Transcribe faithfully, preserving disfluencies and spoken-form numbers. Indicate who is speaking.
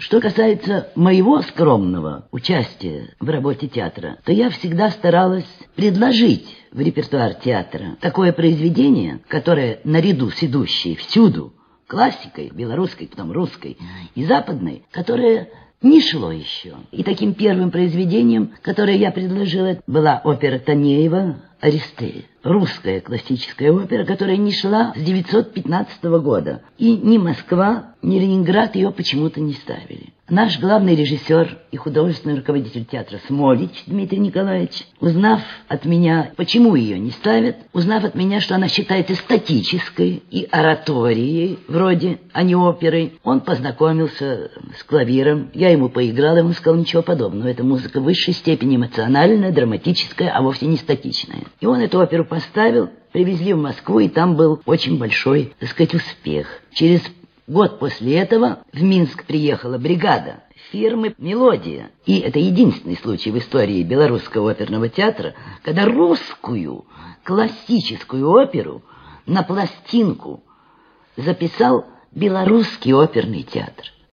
Speaker 1: Что касается моего скромного участия в работе театра, то я всегда старалась предложить в репертуар театра такое произведение, которое наряду с идущей всюду классикой, белорусской, потом русской и западной, которое не шло еще. И таким первым произведением, которое я предложила, была опера Танеева «Аристея». Русская классическая опера, которая не шла с девятьсот пятнадцатого года. И ни Москва, ни Ленинград ее почему-то не ставили. Наш главный режиссер и художественный руководитель театра Смолич Дмитрий Николаевич, узнав от меня, почему ее не ставят, узнав от меня, что она считается статической и ораторией, вроде, а не оперой, он познакомился с клавиром, я ему поиграла, ему сказал: ничего подобного, это музыка в высшей степени эмоциональная, драматическая, а вовсе не статичная. И он эту оперу поставил, привезли в Москву, и там был очень большой, так сказать, успех. Через год после этого в Минск приехала бригада фирмы «Мелодия». И это единственный случай в истории белорусского оперного театра, когда русскую классическую оперу на пластинку записал белорусский оперный театр.